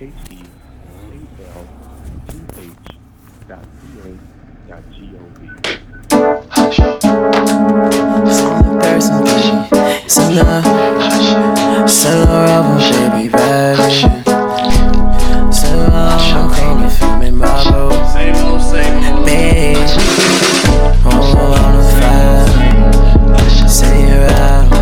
health.ca.gov. It's on the person, it's in the silver baby, baby. So I'm calling for me, my bro. Babe, oh, on the fire, say you're out.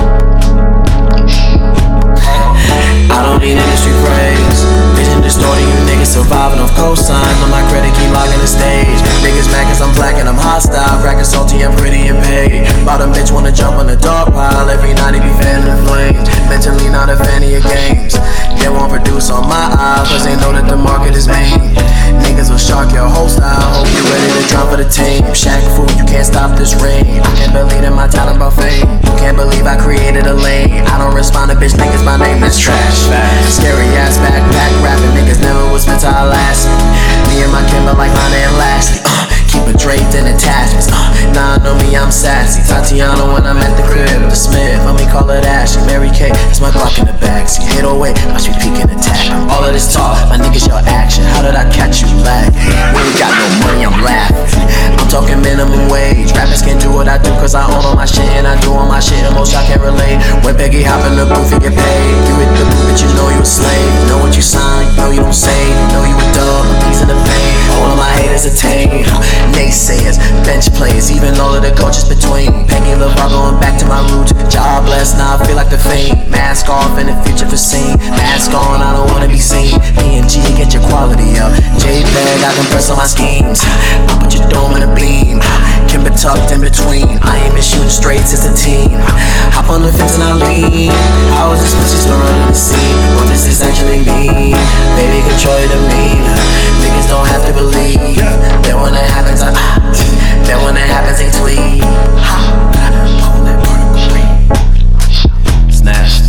I don't need industry praise. Vision distorting, you niggas surviving off cosign. On my credit, keep logging the stage. Niggas mad cause I'm black and I'm hostile. Cracking salty, I'm pretty and paid. Bottom bitch wanna jump on the dog pile. Every night he be fanning the flames. Mentally not a fan of your games. They won't produce on my eye, cause they know that the market is main. Niggas will shark your whole style. Hope you ready to drop for the team. Shaq food, you can't stop this rain. I can't believe in my talent about fame. You can't believe I created a lane. I don't respond to bitch niggas, my name is trash. Scary ass backpack rapping niggas never was meant to outlast me. Me and my Kimber like Lana and Lashley. Keep it draped in attachments. Nah, know me, I'm sassy. Tatiana when I'm at the crib. The Smith, let me call it Ashley. Mary Kay, that's my Glock in the backseat. 808, watch me peek and attack. All of this talk, my niggas your action. How did I catch you lag? When you got no money, I'm laughing. I'm talking minimum wage. Rappers can't do what I do cause I own all my shit. And I do all my shit and most y'all can't relate. When Peggy hop in the booth and get paid. You hit the booth but you know you a slave. You know what you sign, you know you don't say. You know you a dub, a piece of the pain. All of my haters attain. Naysayers, bench players, even all of the coaches between. Peggy LeVar going back to my roots. Jobless, now I feel like the fame. Mask off and the future for seen. Mask on, I don't wanna be seen. PNG, get your quality up. JPEG, I compress all my schemes. I put your dome in a beam. Kimber tucked in between. I ain't been shooting straight since the team. Hop on the fence and I lean. How is this pussy still running the scene? What does this actually mean? Baby, control your demeanor. Niggas don't have to believe. Then when it happens, then when it happens, they tweet. Pull that particle. Snatched.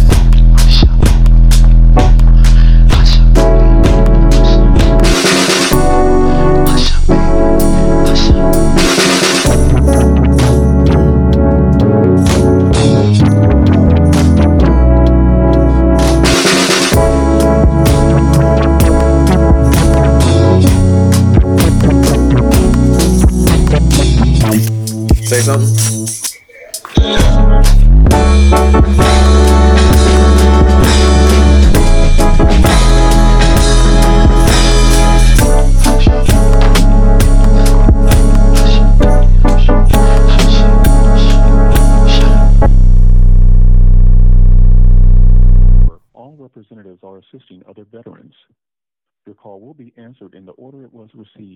Say something. All representatives are assisting other veterans. Your call will be answered in the order it was received.